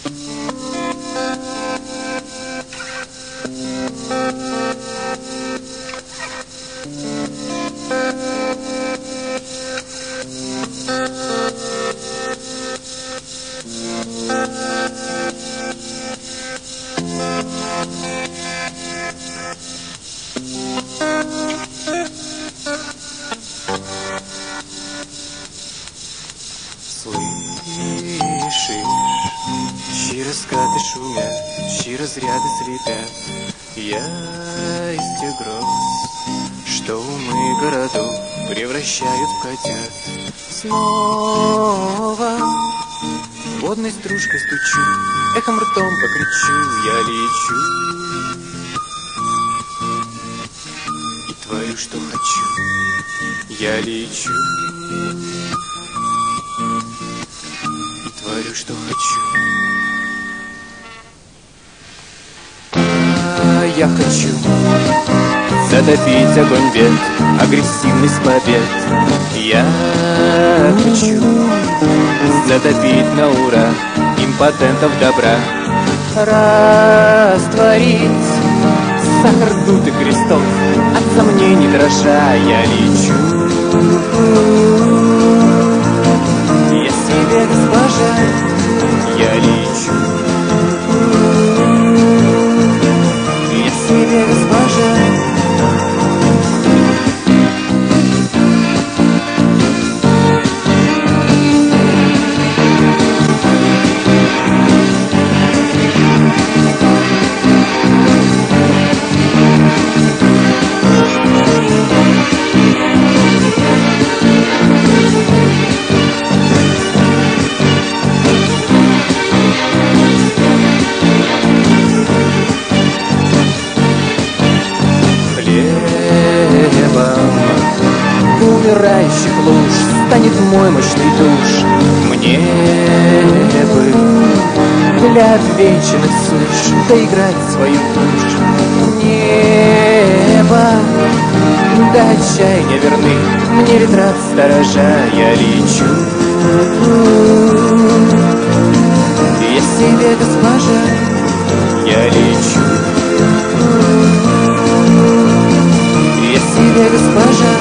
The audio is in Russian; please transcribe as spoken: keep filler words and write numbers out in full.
Слышишь, чьи раскаты шумят, чьи разряды слепят. Я из тех гроз, что умы городов превращают в котят. Снова водной стружкой стучу, эхом ртом покричу, я лечу и творю, что хочу. Я лечу и творю, что хочу. А я хочу затопить огонь бед, агрессивность побед. Я хочу затопить на ура импотентов добра, растворить сахар дутых крестов, от сомнений дрожа. Я лечу, я себе госпожа. Я лечу, я себе госпожа. Умирающих луж станет мой мощный душ. Мне бы для отвеченных суш доиграть свою тушь. Небо до отчаяния верны мне ретрат сторожа. Я лечу, я себе госпожа. Я лечу, я себе госпожа.